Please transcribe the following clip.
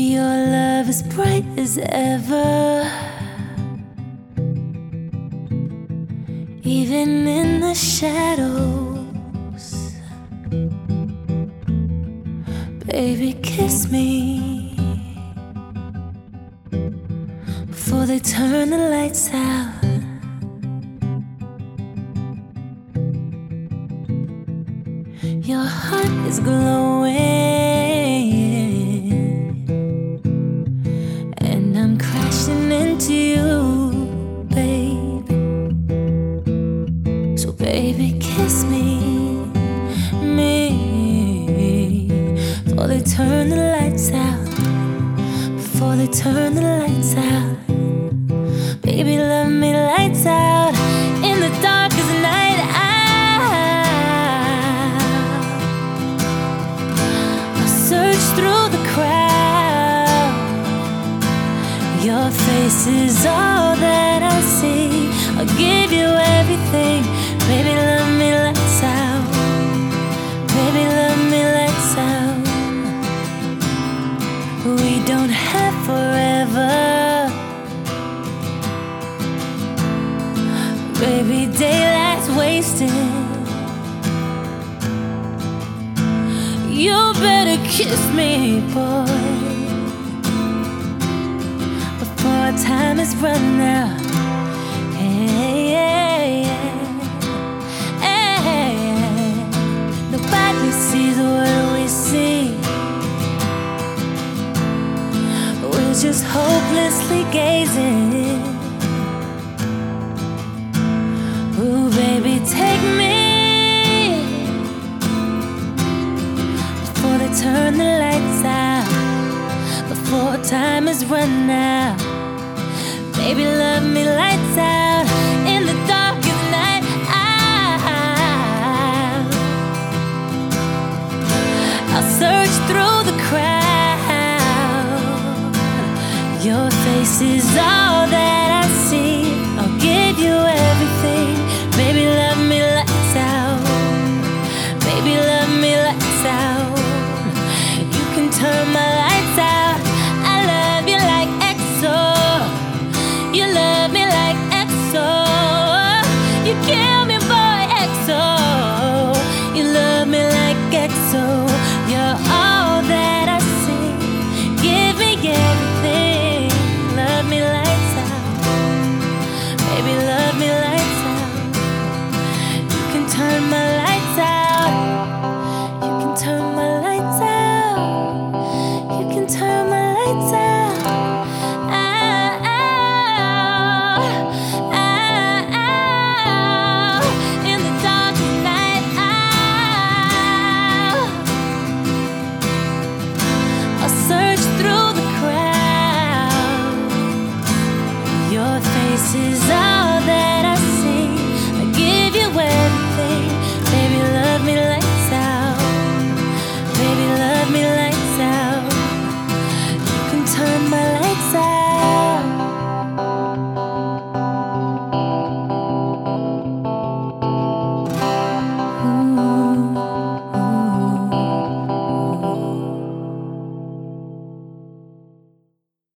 Your love is bright as ever, even in the shadows. Baby, kiss me before they turn the lights out. Your heart is glowing, and I'm crashing into you, baby. So baby, kiss me before they turn the lights out. Before they turn the lights out. Baby, love me lights out in the darkest night. Search through the crowd. Your face is all that I see. I'll give you everything. Baby, love me lights out. Baby, love me lights out. We don't have forever. Baby, daylight's wasted. You better kiss me, boy, before our time is run out. Hey, hey, hey, hey. Nobody sees what we see. We're just hopelessly gazing. Ooh, baby, take me. Turn the lights out before time is run out. Baby, love me lights out in the darkest night. I'll search through the crowd. Your face is all